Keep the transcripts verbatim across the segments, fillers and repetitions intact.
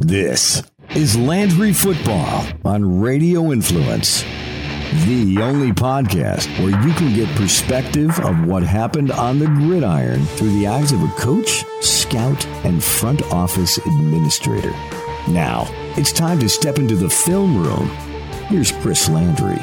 This is Landry Football on Radio Influence, the only podcast where you can get perspective of what happened on the gridiron through the eyes of a coach, scout, and front office administrator. Now, it's time to step into the film room. Here's Chris Landry.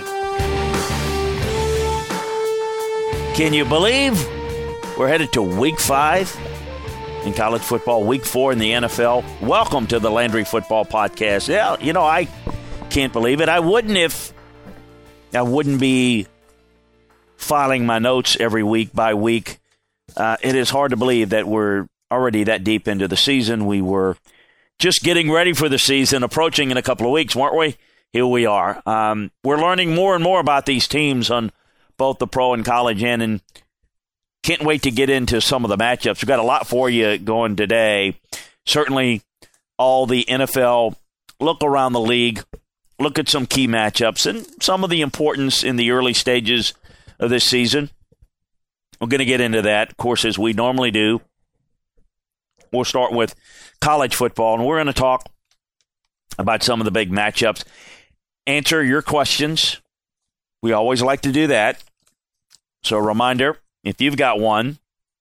Can you believe we're headed to week five in college football, week four in the N F L? Welcome to the Landry Football Podcast. Yeah, you know, I can't believe it. I wouldn't if I wouldn't be filing my notes every week by week. Uh, it is hard to believe that we're already that deep into the season. We were just getting ready for the season, approaching in a couple of weeks, weren't we? Here we are. Um, we're learning more and more about these teams on both the pro and college end, and can't wait to get into some of the matchups. We've got a lot for you going today. Certainly all the N F L, look around the league, look at some key matchups and some of the importance in the early stages of this season. We're going to get into that, of course, as we normally do. We'll start with college football, and we're going to talk about some of the big matchups. Answer your questions. We always like to do that. So a reminder, if you've got one,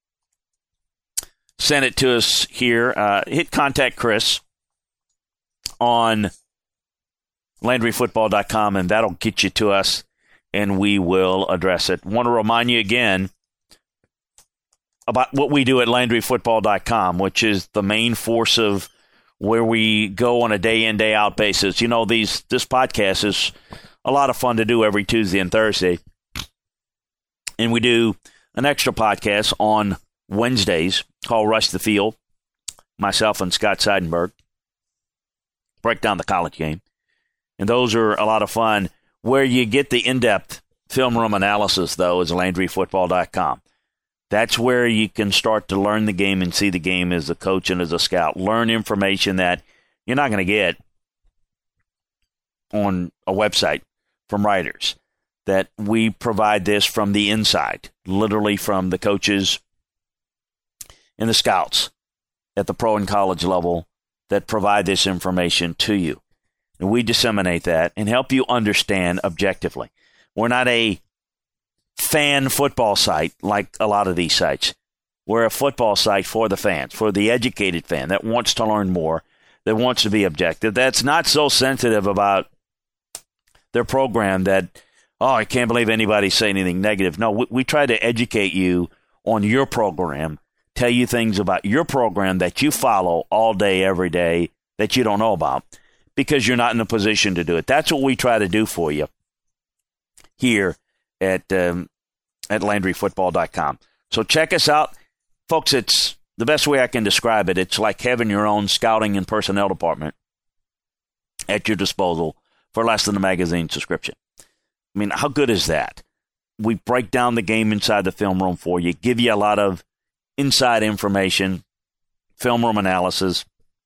send it to us here. Uh, hit contact Chris on Landry Football dot com, and that'll get you to us, and we will address it. Want to remind you again about what we do at Landry Football dot com, which is the main force of where we go on a day-in, day-out basis. You know, these this podcast is a lot of fun to do every Tuesday and Thursday. And we do an extra podcast on Wednesdays called Rush the Field. Myself and Scott Seidenberg break down the college game. And those are a lot of fun. Where you get the in-depth film room analysis, though, is Landry Football dot com. That's where you can start to learn the game and see the game as a coach and as a scout. Learn information that you're not going to get on a website from writers. That we provide this from the inside, literally from the coaches and the scouts at the pro and college level that provide this information to you. And we disseminate that and help you understand objectively. We're not a fan football site like a lot of these sites. We're a football site for the fans, for the educated fan that wants to learn more, that wants to be objective, that's not so sensitive about their program that, oh, I can't believe anybody's saying anything negative. No, we, we try to educate you on your program, tell you things about your program that you follow all day, every day, that you don't know about because you're not in a position to do it. That's what we try to do for you here at um, at Landry Football dot com. So check us out. Folks, it's the best way I can describe it. It's like having your own scouting and personnel department at your disposal for less than a magazine subscription. I mean, how good is that? We break down the game inside the film room for you, give you a lot of inside information, film room analysis.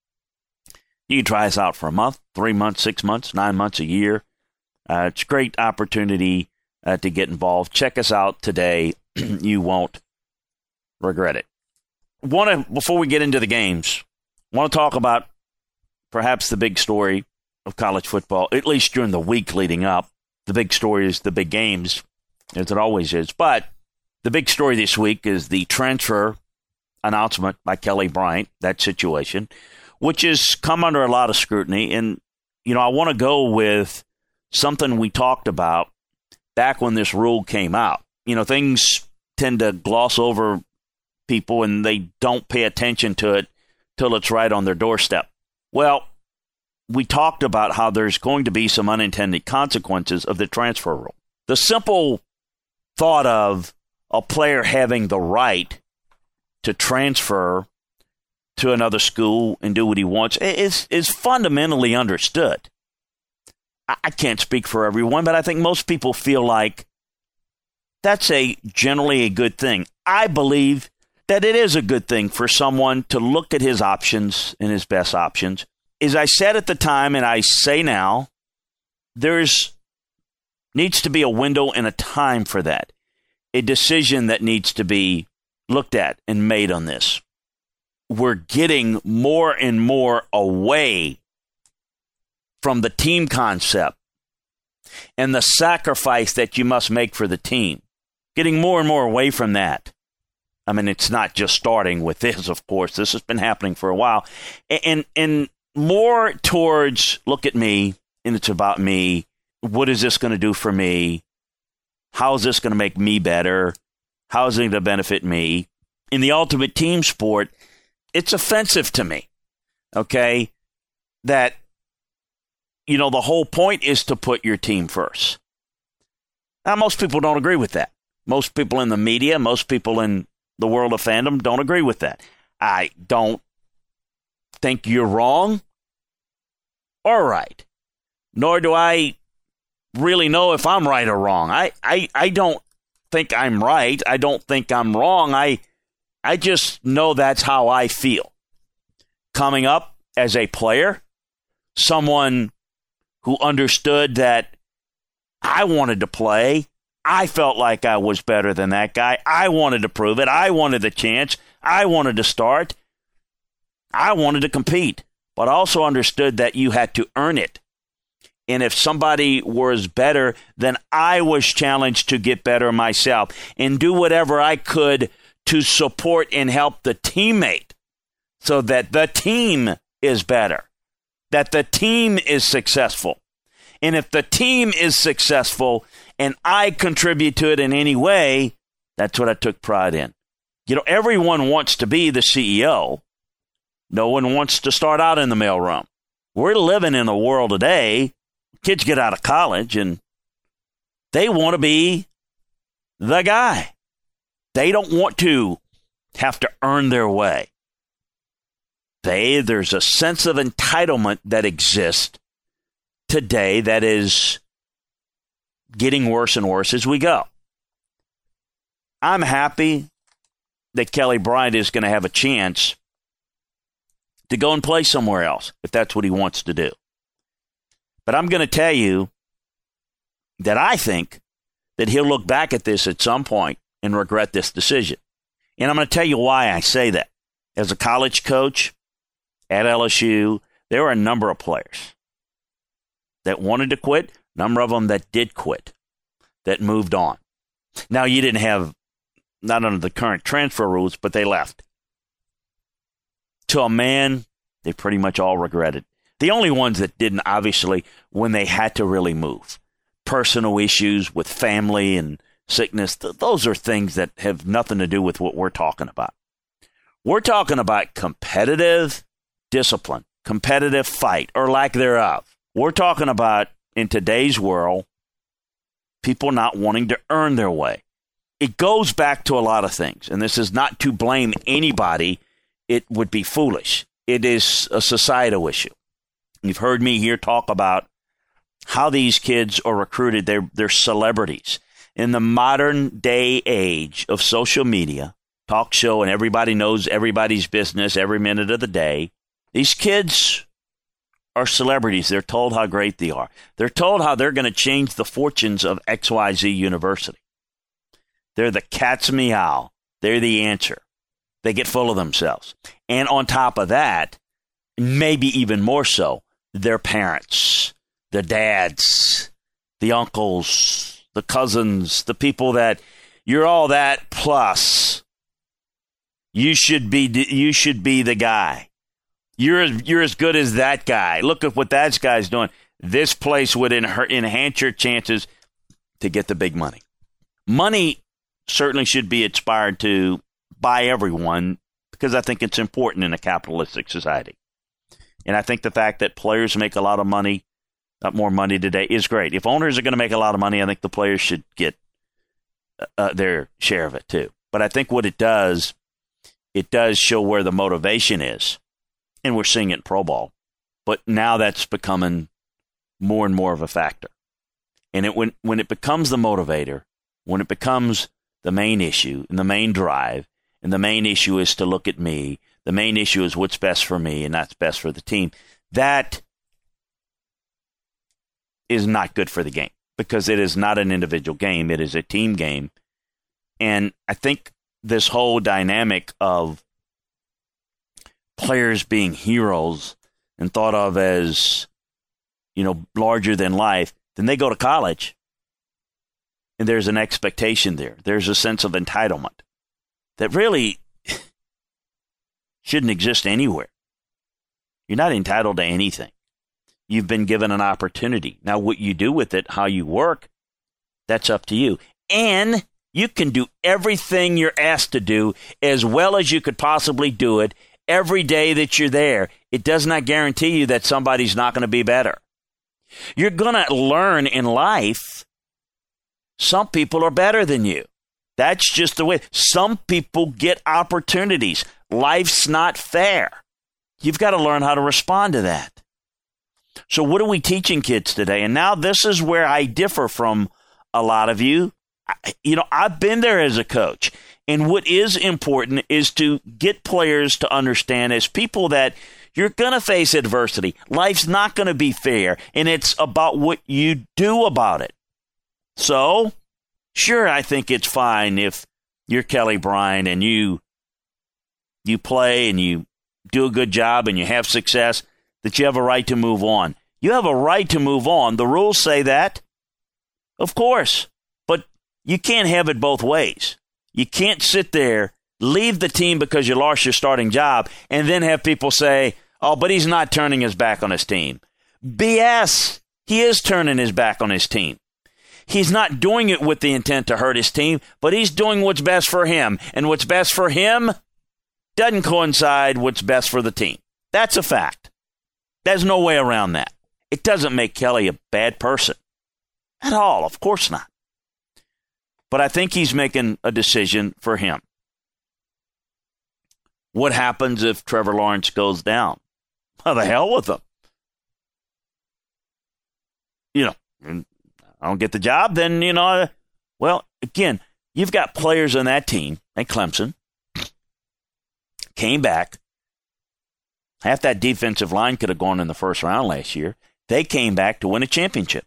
You can try us out for a month, three months, six months, nine months, a year. Uh, it's a great opportunity uh, to get involved. Check us out today. You won't regret it. Want to, before we get into the games, want to talk about perhaps the big story of college football, at least during the week leading up. The big story is the big games, as it always is. But the big story this week is the transfer announcement by Kelly Bryant, that situation, which has come under a lot of scrutiny. And, you know, I want to go with something we talked about back when this rule came out. You know, things tend to gloss over people and they don't pay attention to it till it's right on their doorstep. Well, we talked about how there's going to be some unintended consequences of the transfer rule. The simple thought of a player having the right to transfer to another school and do what he wants is, is fundamentally understood. I can't speak for everyone, but I think most people feel like that's a generally a good thing. I believe that it is a good thing for someone to look at his options and his best options. As I said at the time, and I say now, there's needs to be a window and a time for that. A decision that needs to be looked at and made on this. We're getting more and more away from the team concept and the sacrifice that you must make for the team. Getting more and more away from that. I mean, it's not just starting with this, of course. This has been happening for a while. And, and more towards, look at me, and it's about me. What is this going to do for me? How is this going to make me better? How is it going to benefit me? In the ultimate team sport, it's offensive to me, okay, that, you know, the whole point is to put your team first. Now, most people don't agree with that. Most people in the media, most people in the world of fandom don't agree with that. I don't think you're wrong or right, nor do I really know if I'm right or wrong. I, I, I don't think I'm right. I don't think I'm wrong. I I just know that's how I feel. Coming up as a player, someone who understood that I wanted to play, I felt like I was better than that guy. I wanted to prove it. I wanted the chance. I wanted to start. I wanted to compete, but I also understood that you had to earn it. And if somebody was better, then I was challenged to get better myself and do whatever I could to support and help the teammate so that the team is better, that the team is successful. And if the team is successful and I contribute to it in any way, that's what I took pride in. You know, everyone wants to be the C E O. No one wants to start out in the mailroom. We're living in a world today, kids get out of college and they want to be the guy. They don't want to have to earn their way. They, there's a sense of entitlement that exists today that is getting worse and worse as we go. I'm happy that Kelly Bryant is going to have a chance to go and play somewhere else if that's what he wants to do. But I'm going to tell you that I think that he'll look back at this at some point and regret this decision. And I'm going to tell you why I say that. As a college coach at L S U, there were a number of players that wanted to quit, a number of them that did quit, that moved on. Now, you didn't have, not under the current transfer rules, but they left. To a man, they pretty much all regretted. The only ones that didn't, obviously, when they had to really move. Personal issues with family and sickness, those are things that have nothing to do with what we're talking about. We're talking about competitive discipline, competitive fight, or lack thereof. We're talking about, in today's world, people not wanting to earn their way. It goes back to a lot of things, and this is not to blame anybody. It would be foolish. It is a societal issue. You've heard me here talk about how these kids are recruited. They're, they're celebrities. In the modern day age of social media, talk show, and everybody knows everybody's business every minute of the day, these kids are celebrities. They're told how great they are. They're told how they're going to change the fortunes of X Y Z University. They're the cat's meow. They're the answer. They get full of themselves. And on top of that, maybe even more so, their parents, the dads, the uncles, the cousins, the people that you're all that plus. You should be you should be the guy. You're you're as good as that guy. Look at what that guy's doing. This place would enhance your chances to get the big money. Money certainly should be aspired to by everyone because I think it's important in a capitalistic society. And I think the fact that players make a lot of money, not more money today, is great. If owners are going to make a lot of money, I think the players should get uh, their share of it too. But I think what it does, it does show where the motivation is. And we're seeing it in pro ball. But now that's becoming more and more of a factor. And it when when it becomes the motivator, when it becomes the main issue and the main drive, and the main issue is to look at me, the main issue is what's best for me and that's best for the team, that is not good for the game because it is not an individual game. It is a team game. And I think this whole dynamic of players being heroes and thought of as you know, larger than life. Then they go to college, and there's an expectation there. There's a sense of entitlement that really shouldn't exist anywhere. You're not entitled to anything. You've been given an opportunity. Now, what you do with it, how you work, that's up to you. And you can do everything you're asked to do as well as you could possibly do it every day that you're there. It does not guarantee you that somebody's not going to be better. You're going to learn in life some people are better than you. That's just the way. Some people get opportunities. Life's not fair. You've got to learn how to respond to that. So what are we teaching kids today? And now this is where I differ from a lot of you. I, you know, I've been there as a coach. And what is important is to get players to understand as people that you're going to face adversity. Life's not going to be fair. And it's about what you do about it. So, sure, I think it's fine if you're Kelly Bryant and you you play and you do a good job and you have success, that you have a right to move on. You have a right to move on. The rules say that, of course, but you can't have it both ways. You can't sit there, leave the team because you lost your starting job, and then have people say, oh, but he's not turning his back on his team. B S. He is turning his back on his team. He's not doing it with the intent to hurt his team, but he's doing what's best for him. And what's best for him doesn't coincide with what's best for the team. That's a fact. There's no way around that. It doesn't make Kelly a bad person at all. Of course not. But I think he's making a decision for him. What happens if Trevor Lawrence goes down? Well, the hell with him. You know, I don't get the job, then, you know, well, again, you've got players on that team at Clemson, came back. Half that defensive line could have gone in the first round last year. They came back to win a championship.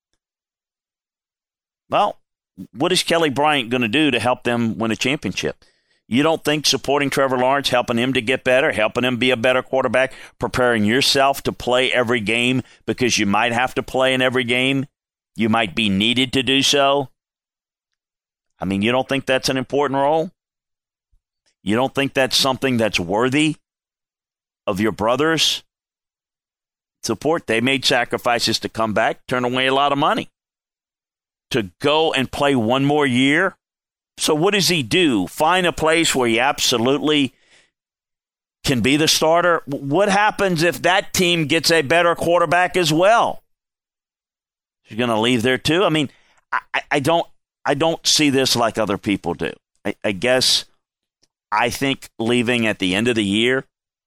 Well, what is Kelly Bryant going to do to help them win a championship? You don't think supporting Trevor Lawrence, helping him to get better, helping him be a better quarterback, preparing yourself to play every game because you might have to play in every game, you might be needed to do so? I mean, you don't think that's an important role? You don't think that's something that's worthy of your brothers' support? They made sacrifices to come back, turn away a lot of money to go and play one more year. So what does he do? Find a place where he absolutely can be the starter? What happens if that team gets a better quarterback as well? You're going to leave there too? I mean, I, I don't I don't see this like other people do. I, I guess I think leaving at the end of the year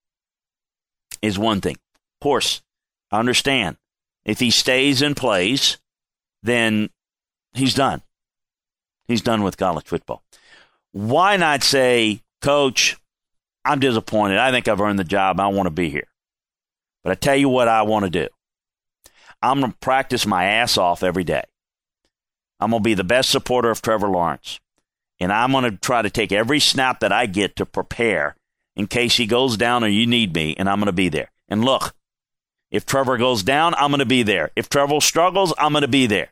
is one thing. Of course, I understand. If he stays and plays, then he's done. He's done with college football. Why not say, Coach, I'm disappointed. I think I've earned the job. I want to be here. But I tell you what I want to do. I'm going to practice my ass off every day. I'm going to be the best supporter of Trevor Lawrence. And I'm going to try to take every snap that I get to prepare in case he goes down or you need me, and I'm going to be there. And look, if Trevor goes down, I'm going to be there. If Trevor struggles, I'm going to be there.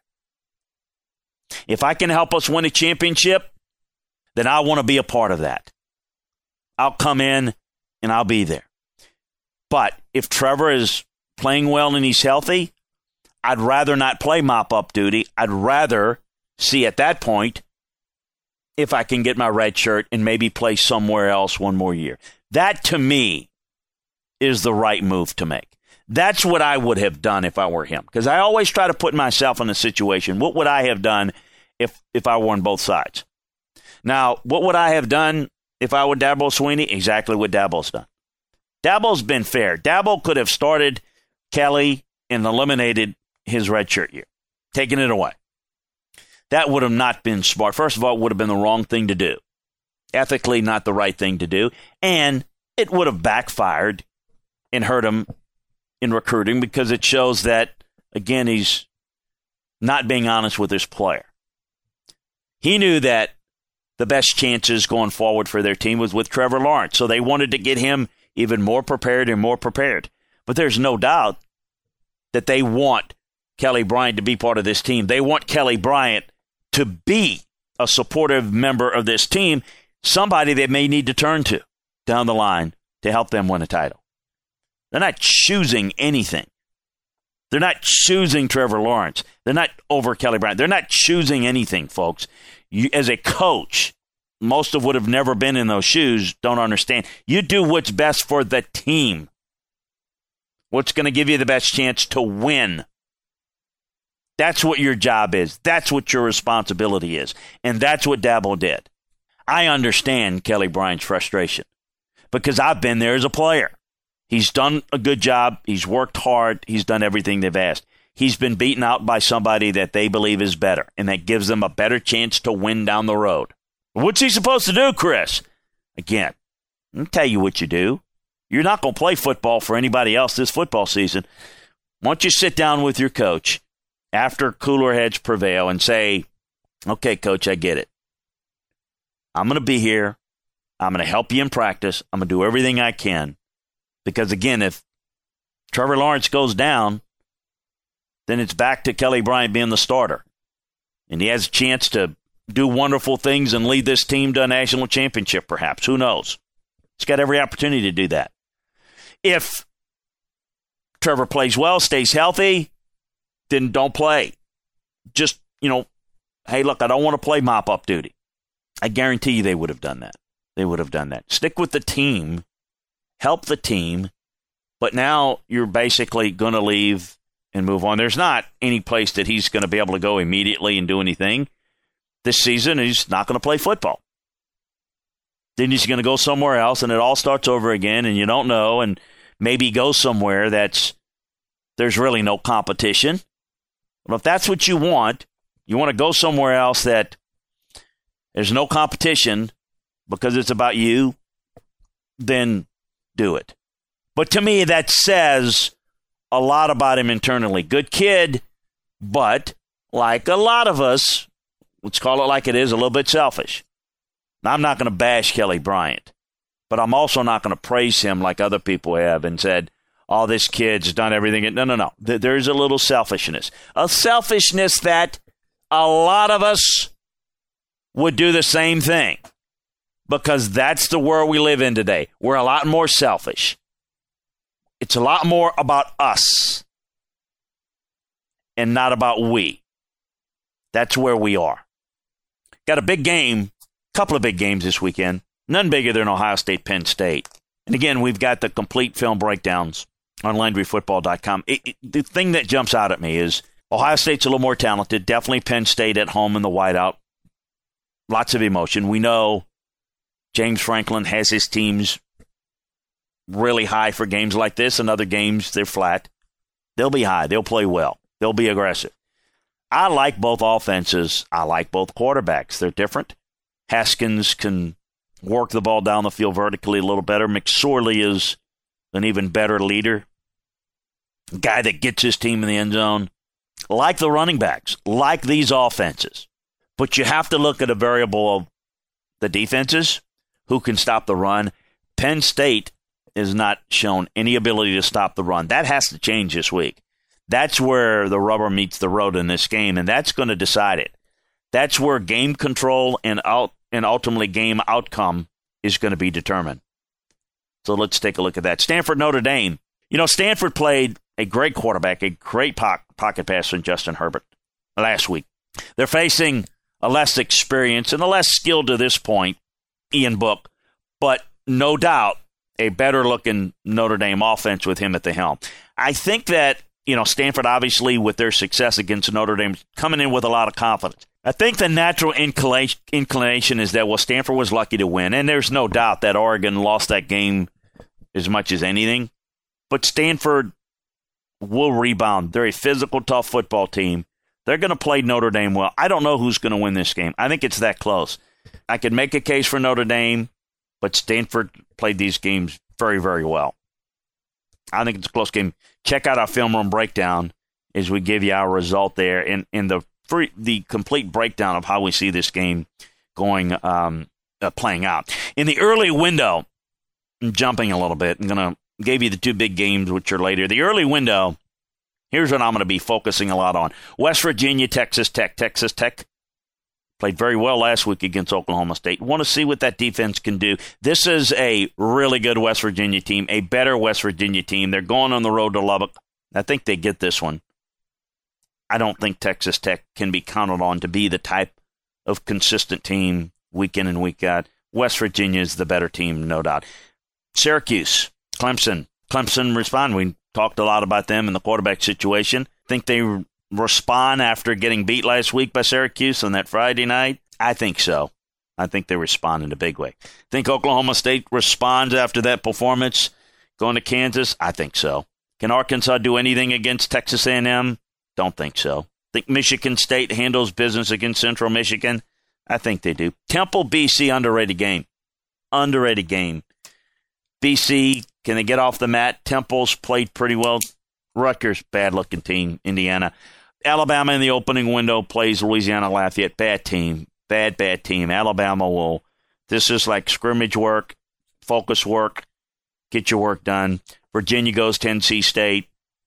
If I can help us win a championship, then I want to be a part of that. I'll come in and I'll be there. But if Trevor is playing well and he's healthy, I'd rather not play mop-up duty. I'd rather see at that point if I can get my red shirt and maybe play somewhere else one more year. That, to me, is the right move to make. That's what I would have done if I were him. Because I always try to put myself in a situation. What would I have done if, if I were on both sides? Now, what would I have done if I were Dabo Swinney? Exactly what Dabo's done. Dabo's been fair. Dabo could have started Kelly and eliminated his redshirt year, taken it away. That would have not been smart. First of all, it would have been the wrong thing to do. Ethically, not the right thing to do. And it would have backfired and hurt him in recruiting because it shows that, again, he's not being honest with his player. He knew that the best chances going forward for their team was with Trevor Lawrence, so they wanted to get him even more prepared and more prepared. But there's no doubt that they want Kelly Bryant to be part of this team. They want Kelly Bryant to be a supportive member of this team, somebody they may need to turn to down the line to help them win a title. They're not choosing anything. They're not choosing Trevor Lawrence. They're not over Kelly Bryant. They're not choosing anything, folks. You, as a coach, most of would have never been in those shoes don't understand. You do what's best for the team. What's going to give you the best chance to win. That's what your job is. That's what your responsibility is. And that's what Dabo did. I understand Kelly Bryant's frustration because I've been there as a player. He's done a good job. He's worked hard. He's done everything they've asked. He's been beaten out by somebody that they believe is better, and that gives them a better chance to win down the road. What's he supposed to do, Chris? Again, I'll tell you what you do. You're not going to play football for anybody else this football season. Why don't you sit down with your coach after cooler heads prevail and say, okay, coach, I get it. I'm going to be here. I'm going to help you in practice. I'm going to do everything I can. Because, again, if Trevor Lawrence goes down, then it's back to Kelly Bryant being the starter. And he has a chance to do wonderful things and lead this team to a national championship, perhaps. Who knows? He's got every opportunity to do that. If Trevor plays well, stays healthy, then don't play. Just, you know, hey, look, I don't want to play mop-up duty. I guarantee you they would have done that. They would have done that. Stick with the team. Help the team. But now you're basically going to leave and move on. There's not any place that he's going to be able to go immediately and do anything this season. He's not going to play football. Then he's going to go somewhere else, and it all starts over again, and you don't know, and maybe go somewhere that's there's really no competition. But if that's what you want, you want to go somewhere else that there's no competition because it's about you, then do it. But to me, that says a lot about him internally. Good kid, but like a lot of us, let's call it like it is, a little bit selfish. Now, I'm not going to bash Kelly Bryant, but I'm also not going to praise him like other people have and said, oh, this kid's done everything. No, no, no. There's a little selfishness. A selfishness that a lot of us would do the same thing because that's the world we live in today. We're a lot more selfish. It's a lot more about us and not about we. That's where we are. Got a big game, couple of big games this weekend. None bigger than Ohio State, Penn State. And again, we've got the complete film breakdowns on Landry Football dot com. It, it, the thing that jumps out at me is Ohio State's a little more talented. Definitely Penn State at home in the whiteout. Lots of emotion. We know James Franklin has his teams really high for games like this, and other games they're flat. They'll be high. They'll play well. They'll be aggressive. I like both offenses. I like both quarterbacks. They're different. Haskins can work the ball down the field vertically a little better. McSorley is an even better leader. A guy that gets his team in the end zone. Like the running backs. Like these offenses. But you have to look at a variable of the defenses. Who can stop the run? Penn State has not shown any ability to stop the run. That has to change this week. That's where the rubber meets the road in this game, and that's going to decide it. That's where game control and out and ultimately game outcome is going to be determined. So let's take a look at that. Stanford, Notre Dame. You know, Stanford played a great quarterback, a great po- pocket pass from Justin Herbert last week. They're facing a less experienced and a less skilled to this point Ian Book, but no doubt a better-looking Notre Dame offense with him at the helm. I think that, you know, Stanford, obviously, with their success against Notre Dame, coming in with a lot of confidence. I think the natural inclination is that, well, Stanford was lucky to win, and there's no doubt that Oregon lost that game as much as anything. But Stanford will rebound. They're a physical, tough football team. They're going to play Notre Dame well. I don't know who's going to win this game. I think it's that close. I could make a case for Notre Dame, but Stanford played these games very, very well. I think it's a close game. Check out our film room breakdown as we give you our result there and in the free, the complete breakdown of how we see this game going, um, uh, playing out. In the early window, I'm jumping a little bit. I'm going to give you the two big games, which are later. The early window, Here's what I'm going to be focusing a lot on. West Virginia, Texas Tech. Texas Tech played very well last week against Oklahoma State. Want to see what that defense can do. This is a really good West Virginia team, a better West Virginia team. They're going on the road to Lubbock. I think they get this one. I don't think Texas Tech can be counted on to be the type of consistent team week in and week out. West Virginia is the better team, no doubt. Syracuse, Clemson. Clemson respond. We talked a lot about them in the quarterback situation. Think they respond after getting beat last week by Syracuse on that Friday night? I think so. I think they respond in a big way. Think Oklahoma State responds after that performance going to Kansas? I think so. Can Arkansas do anything against Texas A and M? Don't think so. Think Michigan State handles business against Central Michigan? I think they do. Temple, B C, underrated game. Underrated game. B C, can they get off the mat? Temple's played pretty well. Rutgers, bad-looking team. Indiana. Alabama in the opening window plays Louisiana Lafayette. Bad team. Bad, bad team. Alabama will. This is like scrimmage work, focus work, get your work done. Virginia goes to N C State.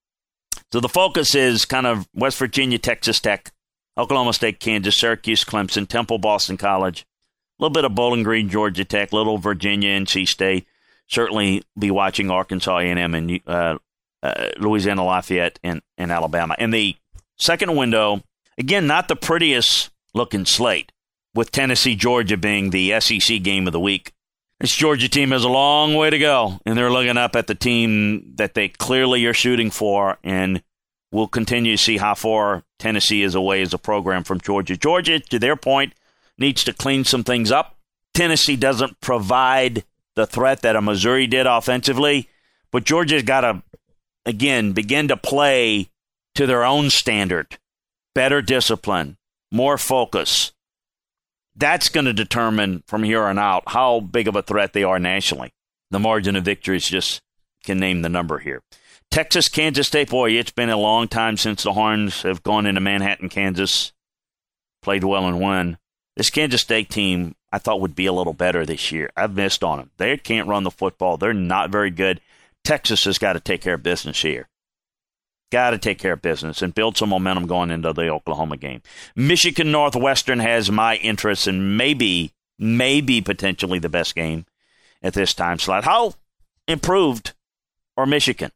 So the focus is kind of West Virginia, Texas Tech, Oklahoma State, Kansas, Syracuse, Clemson, Temple, Boston College, a little bit of Bowling Green, Georgia Tech, little Virginia, N C State. Certainly be watching Arkansas A and M and uh, uh, Louisiana Lafayette and, and Alabama. And the second window, again, not the prettiest looking slate, with Tennessee, Georgia being the S E C game of the week. This Georgia team has a long way to go, and they're looking up at the team that they clearly are shooting for, and we'll continue to see how far Tennessee is away as a program from Georgia. Georgia, to their point, needs to clean some things up. Tennessee doesn't provide the threat that a Missouri did offensively, but Georgia's got to, again, begin to play to their own standard. Better discipline, more focus. That's going to determine from here on out how big of a threat they are nationally. The margin of victory is just, can name the number here. Texas, Kansas State, boy, it's been a long time since the Horns have gone into Manhattan, Kansas, played well and won. This Kansas State team, I thought, would be a little better this year. I've missed on them. They can't run the football. They're not very good. Texas has got to take care of business here. Got to take care of business and build some momentum going into the Oklahoma game. Michigan Northwestern has my interest and maybe, maybe potentially the best game at this time slot. How improved are Michigan?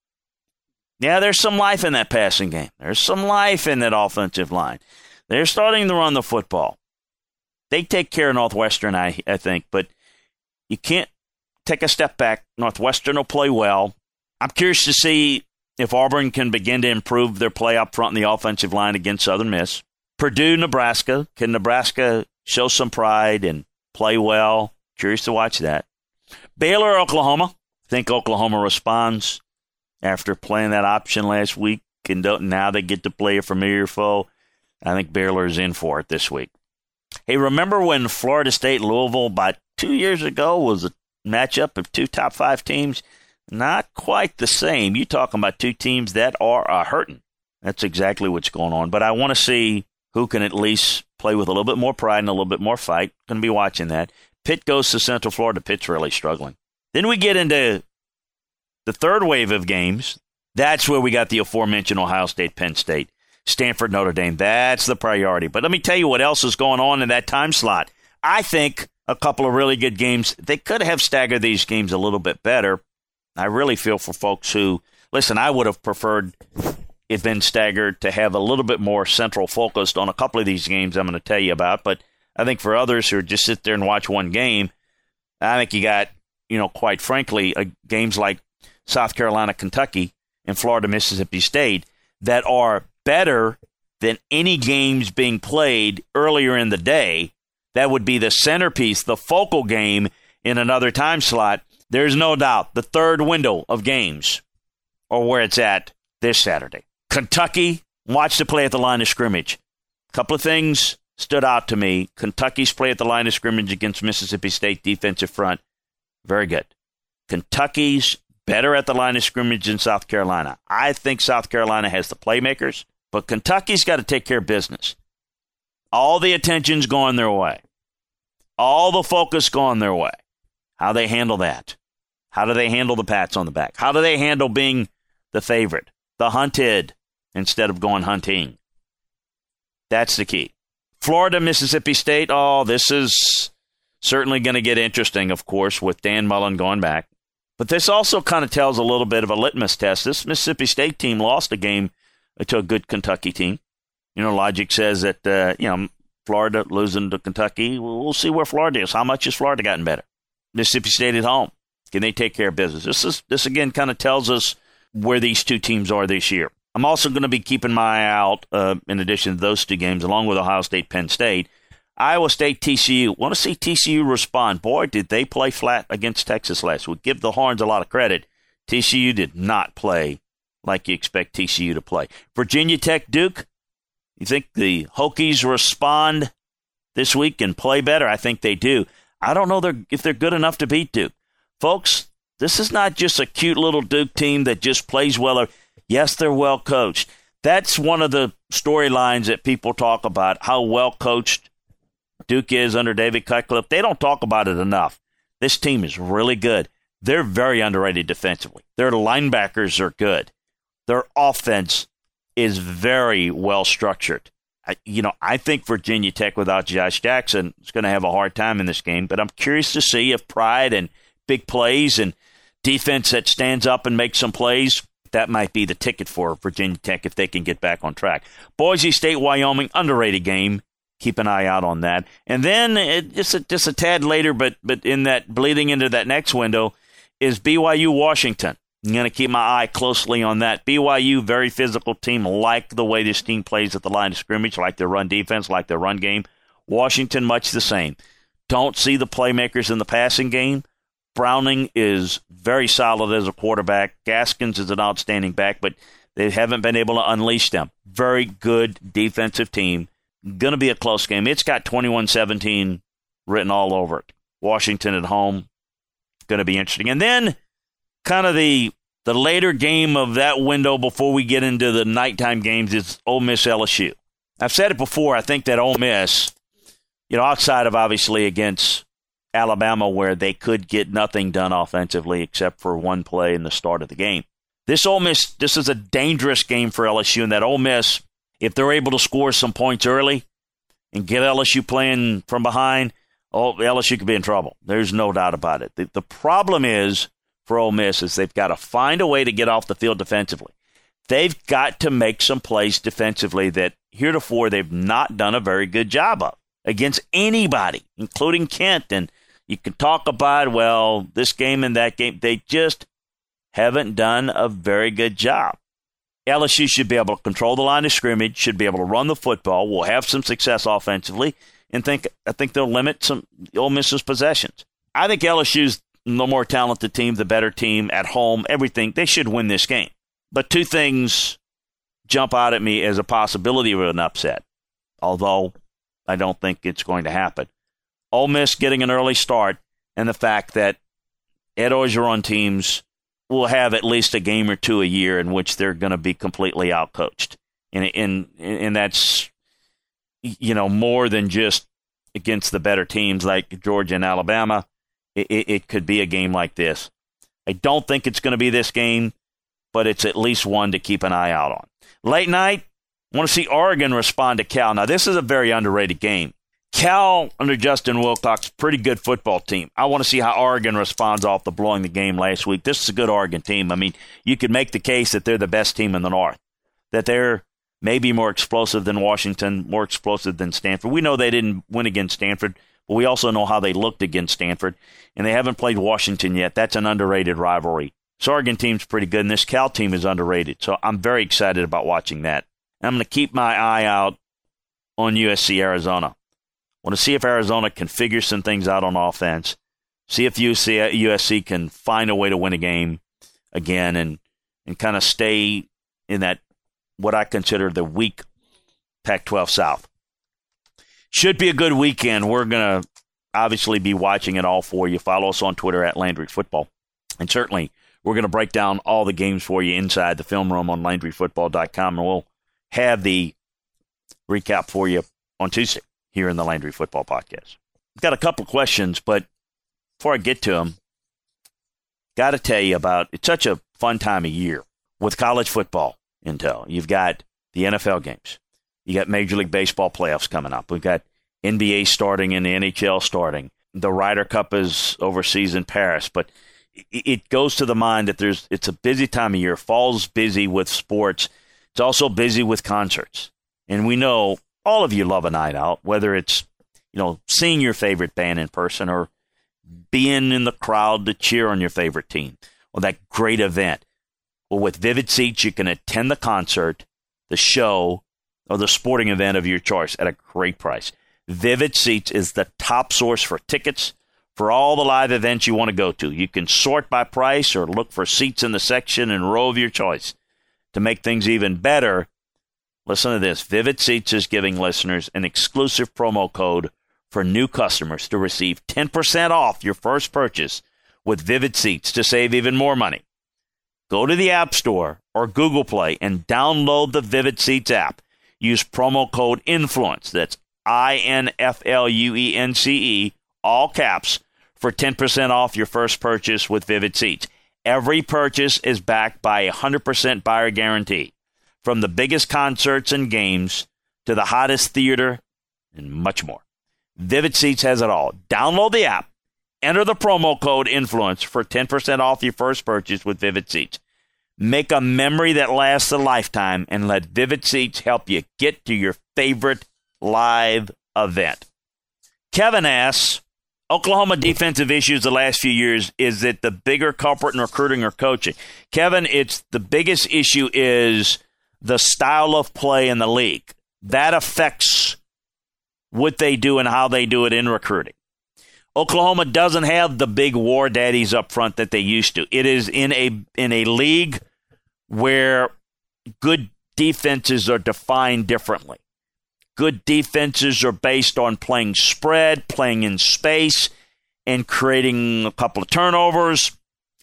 Yeah, there's some life in that passing game. There's some life in that offensive line. They're starting to run the football. They take care of Northwestern, I, I think, but you can't take a step back. Northwestern will play well. I'm curious to see if Auburn can begin to improve their play up front in the offensive line against Southern Miss. Purdue, Nebraska. Can Nebraska show some pride and play well? Curious to watch that. Baylor, Oklahoma. I think Oklahoma responds after playing that option last week, and now they get to play a familiar foe. I think Baylor is in for it this week. Hey, remember when Florida State, Louisville, about two years ago, was a matchup of two top five teams? Not quite the same. You're talking about two teams that are uh, hurting. That's exactly what's going on. But I want to see who can at least play with a little bit more pride and a little bit more fight. Going to be watching that. Pitt goes to Central Florida. Pitt's really struggling. Then we get into the third wave of games. That's where we got the aforementioned Ohio State, Penn State, Stanford, Notre Dame. That's the priority. But let me tell you what else is going on in that time slot. I think a couple of really good games. They could have staggered these games a little bit better. I really feel for folks who, listen, I would have preferred it been staggered to have a little bit more central focused on a couple of these games I'm going to tell you about. But I think for others who just sit there and watch one game, I think you got, you know, quite frankly, uh, games like South Carolina, Kentucky, and Florida, Mississippi State that are better than any games being played earlier in the day. That would be the centerpiece, the focal game in another time slot. There's no doubt the third window of games or where it's at this Saturday. Kentucky, watch the play at the line of scrimmage. A couple of things stood out to me. Kentucky's play at the line of scrimmage against Mississippi State defensive front, very good. Kentucky's better at the line of scrimmage than South Carolina. I think South Carolina has the playmakers, but Kentucky's got to take care of business. All the attention's going their way. All the focus going their way. How they handle that. How do they handle the pats on the back? How do they handle being the favorite, the hunted, instead of going hunting. That's the key. Florida, Mississippi State. Oh, this is certainly going to get interesting, of course, with Dan Mullen going back. But this also kind of tells a little bit of a litmus test. This Mississippi State team lost a game to a good Kentucky team. You know, logic says that, uh, you know, Florida losing to Kentucky, we'll see where Florida is. How much has Florida gotten better? Mississippi State at home. Can they take care of business? This, is, this again, kind of tells us where these two teams are this year. I'm also going to be keeping my eye out, uh, in addition to those two games, along with Ohio State, Penn State. Iowa State, T C U. Want to see T C U respond. Boy, did they play flat against Texas last week. Give the Horns a lot of credit. T C U did not play like you expect T C U to play. Virginia Tech, Duke. You think the Hokies respond this week and play better? I think they do. I don't know if they're good enough to beat Duke. Folks, this is not just a cute little Duke team that just plays well. Yes, they're well coached. That's one of the storylines that people talk about, how well coached Duke is under David Cutcliffe. They don't talk about it enough. This team is really good. They're very underrated defensively. Their linebackers are good. Their offense is very well structured. I, you know, I think Virginia Tech without Josh Jackson is going to have a hard time in this game, but I'm curious to see if pride and big plays and defense that stands up and makes some plays, that might be the ticket for Virginia Tech if they can get back on track. Boise State, Wyoming, underrated game. Keep an eye out on that. And then it, just, a, just a tad later, but but in that bleeding into that next window, is B Y U, Washington. I'm going to keep my eye closely on that. B Y U, very physical team, like the way this team plays at the line of scrimmage, like their run defense, like their run game. Washington, much the same. Don't see the playmakers in the passing game. Browning is very solid as a quarterback. Gaskins is an outstanding back, but they haven't been able to unleash them. Very good defensive team. Going to be a close game. It's got twenty-one seventeen written all over it. Washington at home. Going to be interesting. And then kind of the the later game of that window before we get into the nighttime games is Ole Miss L S U. I've said it before. I think that Ole Miss, you know, outside of obviously against Alabama where they could get nothing done offensively except for one play in the start of the game. This Ole Miss, this is a dangerous game for L S U, and that Ole Miss, if they're able to score some points early and get L S U playing from behind, oh, L S U could be in trouble. There's no doubt about it. The, the problem is for Ole Miss is they've got to find a way to get off the field defensively. They've got to make some plays defensively that heretofore they've not done a very good job of against anybody, including Kent. And you can talk about, well, this game and that game. They just haven't done a very good job. L S U should be able to control the line of scrimmage, should be able to run the football, will have some success offensively, and think I think they'll limit some Ole Miss's possessions. I think L S U's the more talented team, the better team at home, everything. They should win this game. But two things jump out at me as a possibility of an upset, although I don't think it's going to happen. Ole Miss getting an early start, and the fact that Ed Orgeron teams will have at least a game or two a year in which they're going to be completely outcoached. And, and, and that's, you know, more than just against the better teams like Georgia and Alabama. It, it, it could be a game like this. I don't think it's going to be this game, but it's at least one to keep an eye out on. Late night, I want to see Oregon respond to Cal. Now, this is a very underrated game. Cal, under Justin Wilcox, pretty good football team. I want to see how Oregon responds off the blowing the game last week. This is a good Oregon team. I mean, you could make the case that they're the best team in the North, that they're maybe more explosive than Washington, more explosive than Stanford. We know they didn't win against Stanford, but we also know how they looked against Stanford, and they haven't played Washington yet. That's an underrated rivalry. This Oregon team's pretty good, and this Cal team is underrated, so I'm very excited about watching that. And I'm going to keep my eye out on U S C Arizona. I want to see if Arizona can figure some things out on offense, see if U S C can find a way to win a game again and, and kind of stay in that, what I consider the weak Pac twelve South. Should be a good weekend. We're going to obviously be watching it all for you. Follow us on Twitter at Landry Football. And certainly we're going to break down all the games for you inside the film room on Landry Football dot com, and we'll have the recap for you on Tuesday here in the Landry Football Podcast. I've got a couple questions, but before I get to them, got to tell you about, it's such a fun time of year with college football. intel. You've got the N F L games. You got Major League Baseball playoffs coming up. We've got N B A starting and the N H L starting. The Ryder Cup is overseas in Paris, but it goes to the mind that there's it's a busy time of year. Fall's busy with sports. It's also busy with concerts. And we know all of you love a night out, whether it's, you know, seeing your favorite band in person or being in the crowd to cheer on your favorite team or that great event. Well, with Vivid Seats, you can attend the concert, the show, or the sporting event of your choice at a great price. Vivid Seats is the top source for tickets for all the live events you want to go to. You can sort by price or look for seats in the section and row of your choice. To make things even better, listen to this. Vivid Seats is giving listeners an exclusive promo code for new customers to receive ten percent off your first purchase with Vivid Seats to save even more money. Go to the App Store or Google Play and download the Vivid Seats app. Use promo code INFLUENCE, that's I N F L U E N C E, all caps, for ten percent off your first purchase with Vivid Seats. Every purchase is backed by a one hundred percent buyer guarantee. From the biggest concerts and games to the hottest theater and much more. Vivid Seats has it all. Download the app. Enter the promo code INFLUENCE for ten percent off your first purchase with Vivid Seats. Make a memory that lasts a lifetime and let Vivid Seats help you get to your favorite live event. Kevin asks, Oklahoma defensive issues the last few years, is it the bigger culprit in recruiting or coaching? Kevin, it's the biggest issue is the style of play in the league. That affects what they do and how they do it in recruiting. Oklahoma doesn't have the big war daddies up front that they used to. It is in a in a league where good defenses are defined differently. Good defenses are based on playing spread, playing in space, and creating a couple of turnovers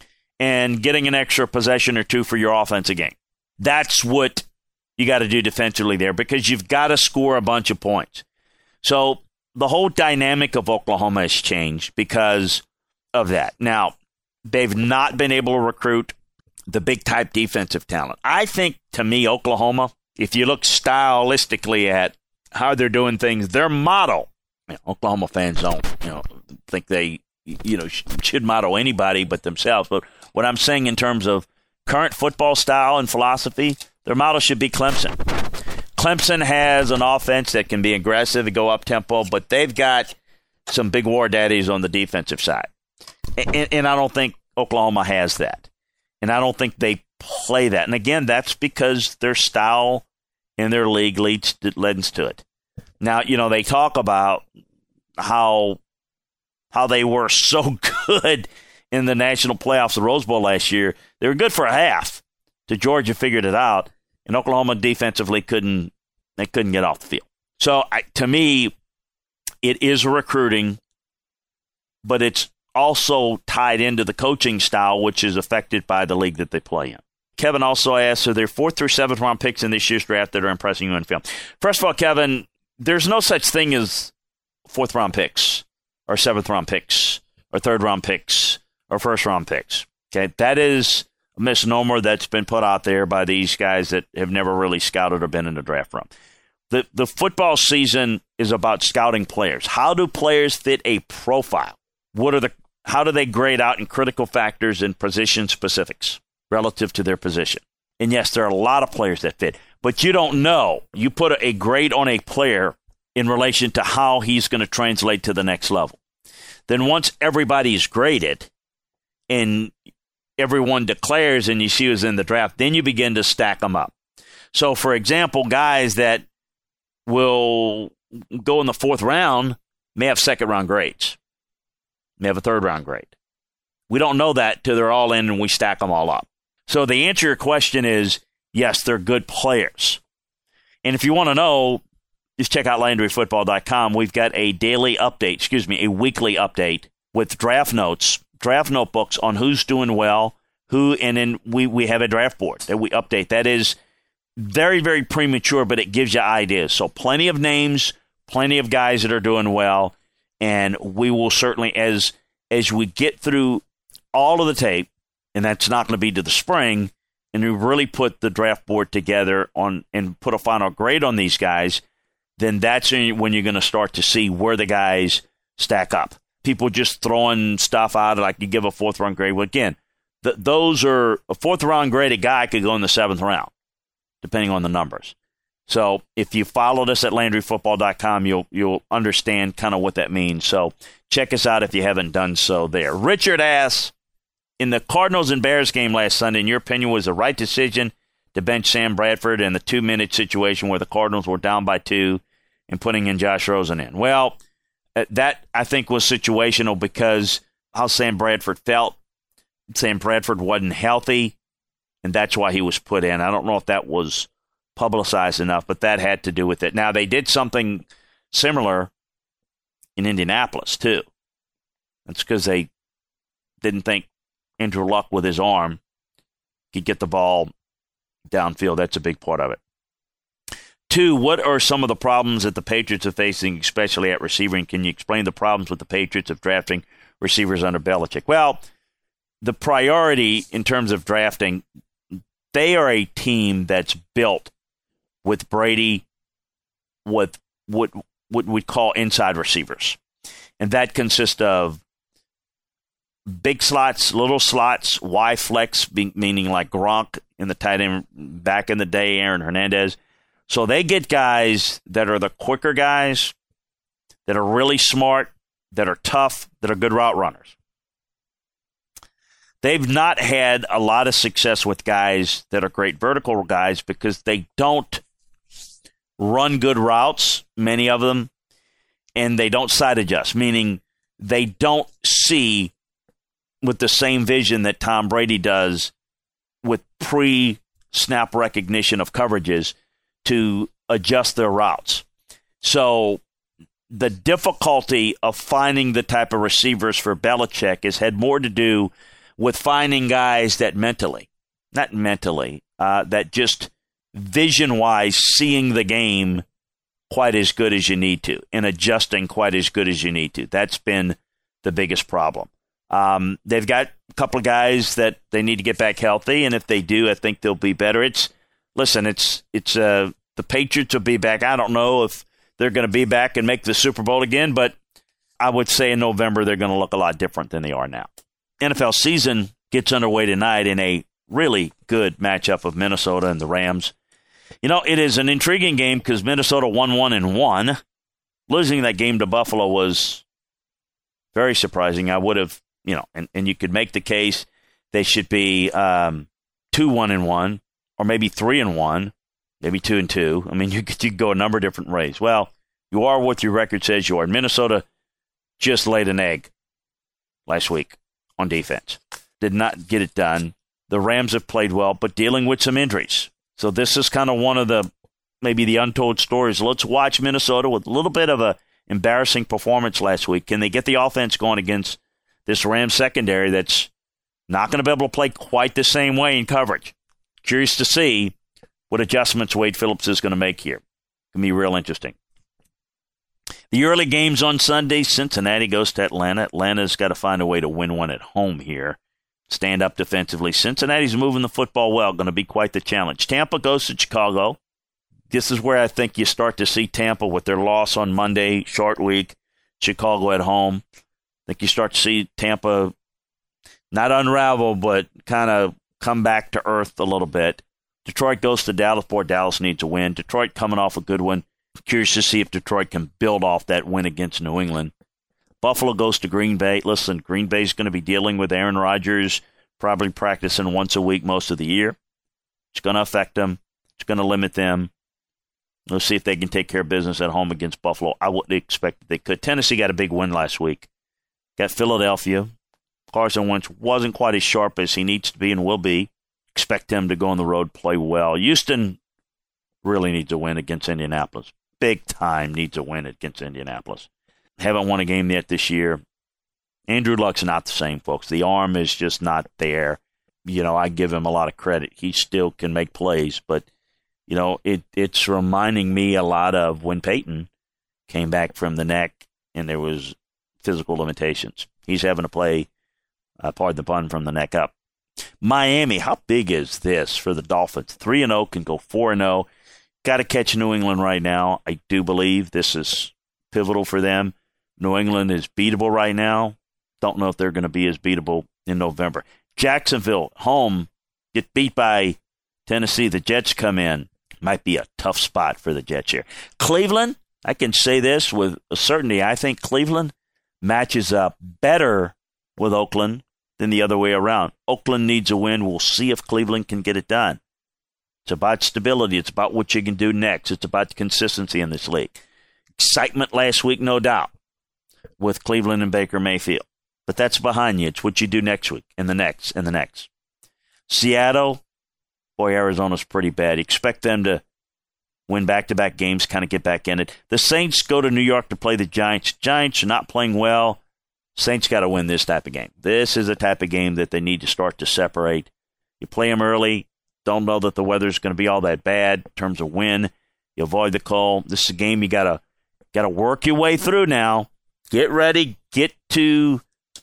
and getting an extra possession or two for your offensive game. That's what you got to do defensively there because you've got to score a bunch of points. So the whole dynamic of Oklahoma has changed because of that. Now, they've not been able to recruit the big-type defensive talent. I think, to me, Oklahoma, if you look stylistically at how they're doing things, their model, you know, Oklahoma fans don't you know, think they you know should model anybody but themselves. But what I'm saying in terms of current football style and philosophy, their model should be Clemson. Clemson has an offense that can be aggressive and go up-tempo, but they've got some big war daddies on the defensive side. And, and I don't think Oklahoma has that. And I don't think they play that. And, again, that's because their style in their league leads to, lends to it. Now, you know, they talk about how how they were so good in the national playoffs, the Rose Bowl last year. They were good for a half. To Georgia figured it out. And Oklahoma defensively couldn't they couldn't get off the field. So I, to me, it is recruiting, but it's also tied into the coaching style, which is affected by the league that they play in. Kevin also asks, are there fourth through seventh round picks in this year's draft that are impressing you in film? First of all, Kevin, there's no such thing as fourth round picks or seventh round picks or third round picks or first round picks. Okay, that is a misnomer that's been put out there by these guys that have never really scouted or been in the draft room. The the football season is about scouting players. How do players fit a profile? What are the how do they grade out in critical factors and position specifics relative to their position? And yes, there are a lot of players that fit, but you don't know. You put a grade on a player in relation to how he's going to translate to the next level. Then once everybody's graded and everyone declares and you see who's in the draft, then you begin to stack them up. So, for example, guys that will go in the fourth round may have second-round grades, may have a third-round grade. We don't know that till they're all in and we stack them all up. So the answer to your question is, yes, they're good players. And if you want to know, just check out Landry Football dot com. We've got a daily update, excuse me, a weekly update with draft notes, draft notebooks on who's doing well, who, and then we, we have a draft board that we update. That is very, very premature, but it gives you ideas. So plenty of names, plenty of guys that are doing well, and we will certainly, as as we get through all of the tape, and that's not going to be to the spring and you really put the draft board together on and put a final grade on these guys, then that's when you're going to start to see where the guys stack up. People just throwing stuff out like you give a fourth round grade. Well, again, th- those are a fourth round graded guy could go in the seventh round, depending on the numbers. So if you followed us at Landry Football dot com, you'll you'll understand kind of what that means. So check us out if you haven't done so there. Richard asks, in the Cardinals and Bears game last Sunday, in your opinion, was the right decision to bench Sam Bradford in the two-minute situation where the Cardinals were down by two and putting in Josh Rosen in? Well, that, I think, was situational because how Sam Bradford felt. Sam Bradford wasn't healthy, and that's why he was put in. I don't know if that was publicized enough, but that had to do with it. Now, they did something similar in Indianapolis, too. That's because they didn't think Andrew Luck with his arm could get the ball downfield. That's a big part of it. Two, what are some of the problems that the Patriots are facing, especially at receiving? Can you explain the problems with the Patriots of drafting receivers under Belichick? Well, the priority in terms of drafting, they are a team that's built with Brady with what, what we call inside receivers. And that consists of big slots, little slots, Y flex, meaning like Gronk in the tight end back in the day, Aaron Hernandez. So they get guys that are the quicker guys, that are really smart, that are tough, that are good route runners. They've not had a lot of success with guys that are great vertical guys because they don't run good routes, many of them, and they don't side adjust, meaning they don't see with the same vision that Tom Brady does with pre-snap recognition of coverages to adjust their routes. So the difficulty of finding the type of receivers for Belichick has had more to do with finding guys that mentally, not mentally, uh, that just vision-wise seeing the game quite as good as you need to and adjusting quite as good as you need to. That's been the biggest problem. Um, they've got a couple of guys that they need to get back healthy, and if they do, I think they'll be better. It's listen, it's it's uh, the Patriots will be back. I don't know if they're going to be back and make the Super Bowl again, but I would say in November they're going to look a lot different than they are now. N F L season gets underway tonight in a really good matchup of Minnesota and the Rams. You know, it is an intriguing game because Minnesota won one and one. Losing that game to Buffalo was very surprising. I would have, you know, and, and you could make the case they should be um, two one and one, or maybe three and one, maybe two and two. I mean, you could, you could go a number of different ways. Well, you are what your record says you are. Minnesota just laid an egg last week on defense. Did not get it done. The Rams have played well, but dealing with some injuries. So this is kind of one of the, maybe the untold stories. Let's watch Minnesota with a little bit of a embarrassing performance last week. Can they get the offense going against this Rams secondary that's not going to be able to play quite the same way in coverage? Curious to see what adjustments Wade Phillips is going to make here. Going to be real interesting. The early games on Sunday, Cincinnati goes to Atlanta. Atlanta's got to find a way to win one at home here. Stand up defensively. Cincinnati's moving the football well. Going to be quite the challenge. Tampa goes to Chicago. This is where I think you start to see Tampa with their loss on Monday, short week. Chicago at home. I think you start to see Tampa not unravel, but kind of come back to earth a little bit. Detroit goes to Dallas. Poor Dallas needs a win. Detroit coming off a good one. Curious to see if Detroit can build off that win against New England. Buffalo goes to Green Bay. Listen, Green Bay's going to be dealing with Aaron Rodgers, probably practicing once a week most of the year. It's going to affect them. It's going to limit them. Let's see if they can take care of business at home against Buffalo. I wouldn't expect that they could. Tennessee got a big win last week. Got Philadelphia. Carson Wentz wasn't quite as sharp as he needs to be and will be. Expect him to go on the road, play well. Houston really needs a win against Indianapolis. Big time needs a win against Indianapolis. Haven't won a game yet this year. Andrew Luck's not the same, folks. The arm is just not there. You know, I give him a lot of credit. He still can make plays, but, you know, it it's reminding me a lot of when Peyton came back from the neck and there was physical limitations. He's having to play, uh, pardon the pun, from the neck up. Miami, how big is this for the Dolphins? three and oh can go four and oh. Got to catch New England right now. I do believe this is pivotal for them. New England is beatable right now. Don't know if they're going to be as beatable in November. Jacksonville, home, get beat by Tennessee. The Jets come in. Might be a tough spot for the Jets here. Cleveland, I can say this with certainty. I think Cleveland matches up better with Oakland than the other way around. Oakland needs a win. We'll see if Cleveland can get it done. It's about stability. It's about what you can do next. It's about consistency in this league. Excitement last week, no doubt, with Cleveland and Baker Mayfield. But that's behind you. It's what you do next week and the next and the next. Seattle, boy, Arizona's pretty bad. Expect them to win back-to-back games, kind of get back in it. The Saints go to New York to play the Giants. Giants are not playing well. Saints got to win this type of game. This is a type of game that they need to start to separate. You play them early. Don't know that the weather's going to be all that bad in terms of wind. You avoid the cold. This is a game you got to got to work your way through now. Get ready. Get to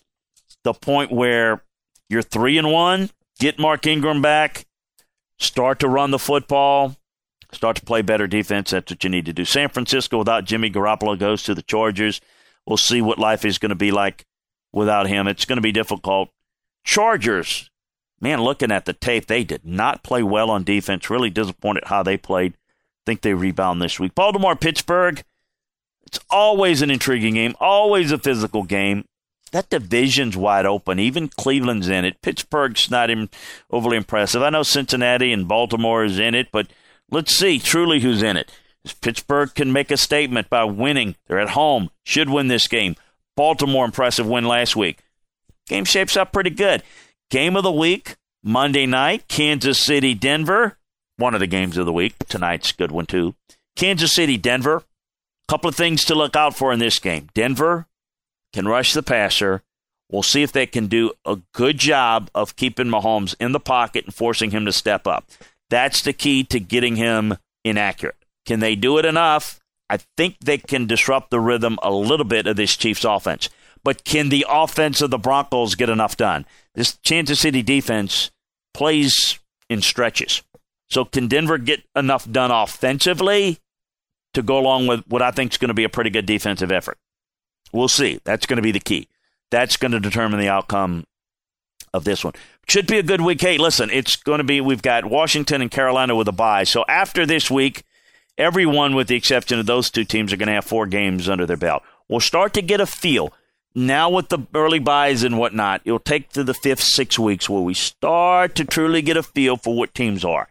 the point where you're three and one. Get Mark Ingram back. Start to run the football. Start to play better defense. That's what you need to do. San Francisco without Jimmy Garoppolo goes to the Chargers. We'll see what life is going to be like without him. It's going to be difficult. Chargers, man, looking at the tape, they did not play well on defense. Really disappointed how they played. Think they rebound this week. Baltimore, Pittsburgh, it's always an intriguing game, always a physical game. That division's wide open. Even Cleveland's in it. Pittsburgh's not in, overly impressive. I know Cincinnati and Baltimore is in it, but let's see truly who's in it. Pittsburgh can make a statement by winning. They're at home. Should win this game. Baltimore, impressive win last week. Game shapes up pretty good. Game of the week, Monday night, Kansas City, Denver. One of the games of the week. Tonight's a good one, too. Kansas City, Denver. Couple of things to look out for in this game. Denver can rush the passer. We'll see if they can do a good job of keeping Mahomes in the pocket and forcing him to step up. That's the key to getting him inaccurate. Can they do it enough? I think they can disrupt the rhythm a little bit of this Chiefs offense. But can the offense of the Broncos get enough done? This Kansas City defense plays in stretches. So can Denver get enough done offensively to go along with what I think is going to be a pretty good defensive effort? We'll see. That's going to be the key. That's going to determine the outcome of this one. Should be a good week. Hey, listen, it's going to be, we've got Washington and Carolina with a bye. So after this week, everyone with the exception of those two teams are going to have four games under their belt. We'll start to get a feel. Now with the early buys and whatnot, it'll take to the fifth, six weeks where we start to truly get a feel for what teams are.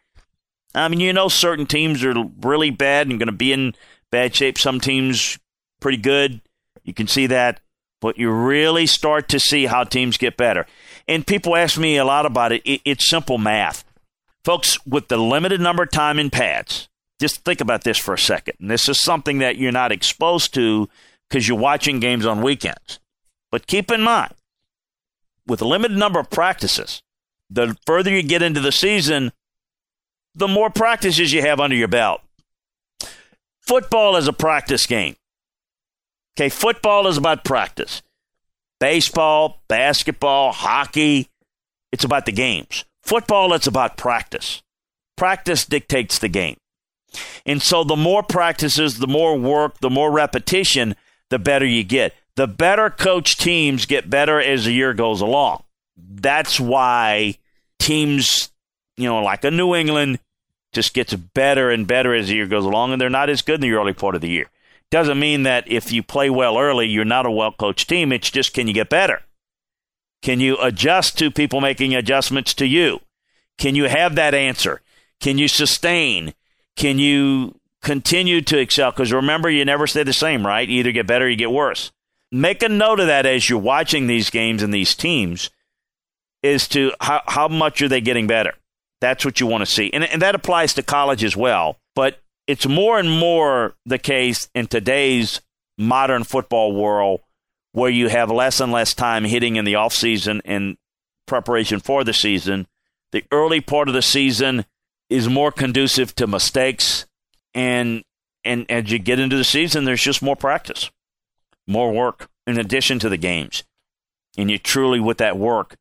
I mean, you know, certain teams are really bad and going to be in bad shape. Some teams pretty good. You can see that. But you really start to see how teams get better. And people ask me a lot about it. it it's simple math. Folks, with the limited number of time in pads, just think about this for a second. And this is something that you're not exposed to because you're watching games on weekends. But keep in mind, with a limited number of practices, the further you get into the season, the more practices you have under your belt. Football is a practice game. Okay, football is about practice. Baseball, basketball, hockey, it's about the games. Football, it's about practice. Practice dictates the game. And so the more practices, the more work, the more repetition, the better you get. The better coached teams get better as the year goes along. That's why teams, you know, like a New England, just gets better and better as the year goes along, and they're not as good in the early part of the year. Doesn't mean that if you play well early, you're not a well-coached team. It's just, can you get better? Can you adjust to people making adjustments to you? Can you have that answer? Can you sustain? Can you continue to excel? Because remember, you never stay the same, right? You either get better or you get worse. Make a note of that as you're watching these games and these teams, as to how, how much are they getting better. That's what you want to see. And, and that applies to college as well. But it's more and more the case in today's modern football world where you have less and less time hitting in the offseason and preparation for the season. The early part of the season is more conducive to mistakes. And, and as you get into the season, there's just more practice, more work in addition to the games. And you truly, with that work,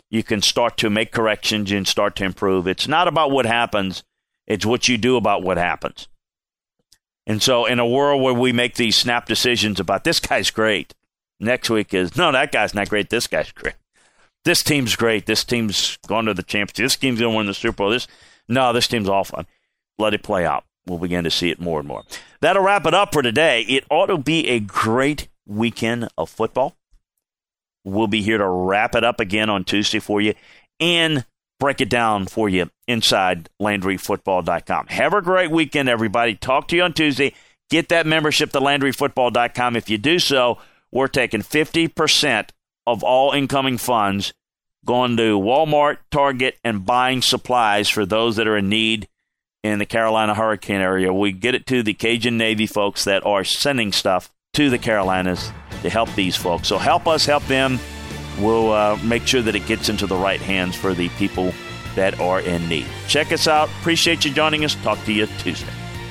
you can start to make corrections and start to improve. It's not about what happens. It's what you do about what happens. And so in a world where we make these snap decisions about this guy's great, next week is, no, that guy's not great. This guy's great. This team's great. This team's going to the championship. This team's going to win the Super Bowl. This, no, this team's awful. Let it play out. We'll begin to see it more and more. That'll wrap it up for today. It ought to be a great weekend of football. We'll be here to wrap it up again on Tuesday for you and break it down for you inside Landry Football dot com. Have a great weekend, everybody. Talk to you on Tuesday. Get that membership to Landry Football dot com. If you do so, we're taking fifty percent of all incoming funds going to Walmart, Target, and buying supplies for those that are in need in the Carolina hurricane area. We get it to the Cajun Navy folks that are sending stuff to the Carolinas to help these folks. So help us, help them. We'll uh, make sure that it gets into the right hands for the people that are in need. Check us out. Appreciate you joining us. Talk to you Tuesday.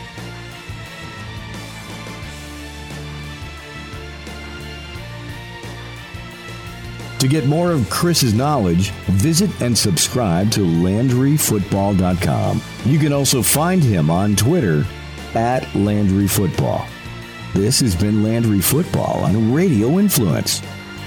To get more of Chris's knowledge, visit and subscribe to Landry Football dot com. You can also find him on Twitter at Landry Football. This has been Landry Football on Radio Influence.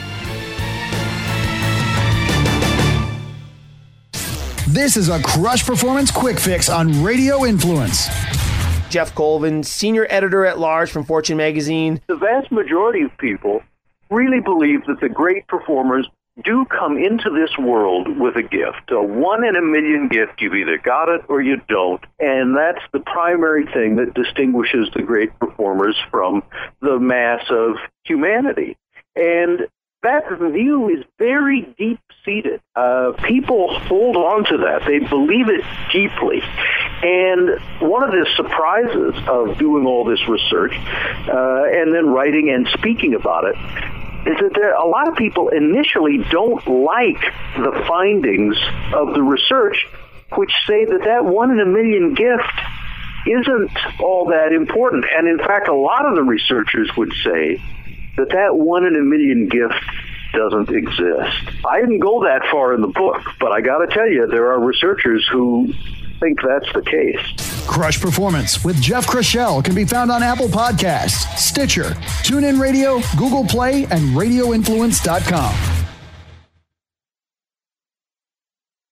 This is a Crush Performance Quick Fix on Radio Influence. Jeff Colvin, senior editor-at-large from Fortune magazine. The vast majority of people really believe that the great performers do come into this world with a gift, a one-in-a-million gift. You've either got it or you don't, and that's the primary thing that distinguishes the great performers from the mass of humanity. And that view is very deep-seated. Uh, people hold on to that. They believe it deeply. And one of the surprises of doing all this research uh, and then writing and speaking about it is that there, a lot of people initially don't like the findings of the research, which say that that one-in-a-million gift isn't all that important. And in fact, a lot of the researchers would say that that one-in-a-million gift doesn't exist. I didn't go that far in the book, but I got to tell you, there are researchers who think that's the case. Crush Performance with Jeff Krishel can be found on Apple Podcasts, Stitcher, TuneIn Radio, Google Play, and Radio Influence dot com.